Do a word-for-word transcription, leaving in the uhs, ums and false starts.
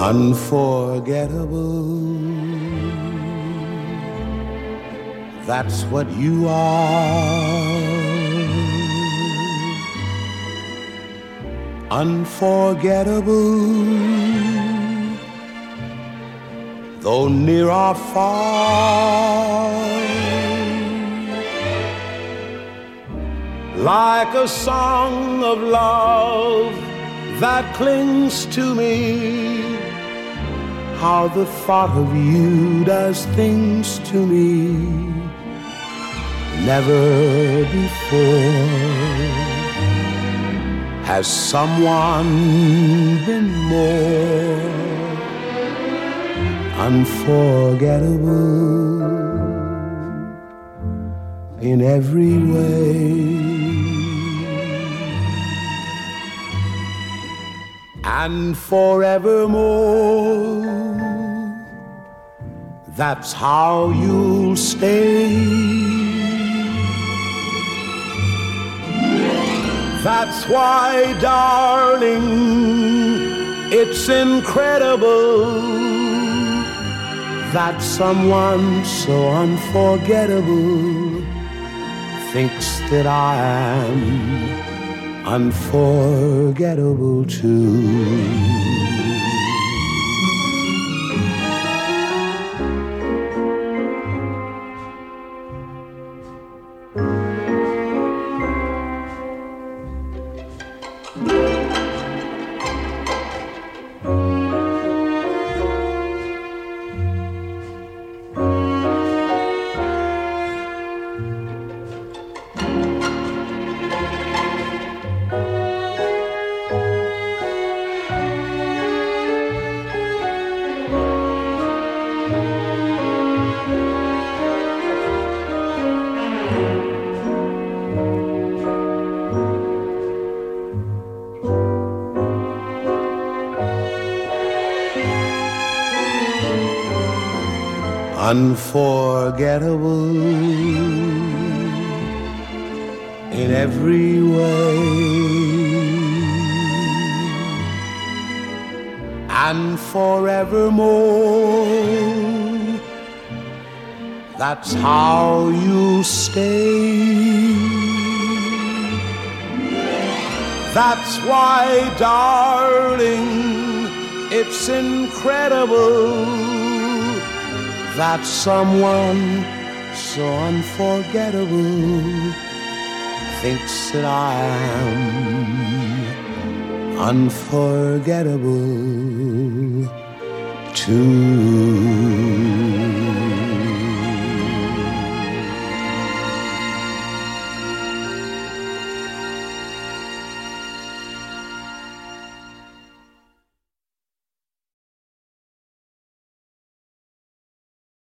Unforgettable, that's what you are. Unforgettable, though near or far, like a song of love that clings to me. How the thought of you does things to me never before has someone been more unforgettable in every way. And forevermore, that's how you'll stay. That's why, darling, it's incredible that someone so unforgettable thinks that I am unforgettable too. Unforgettable in every way, and forevermore, that's how you stay. That's why, darling, it's incredible that someone so unforgettable thinks that I am unforgettable too.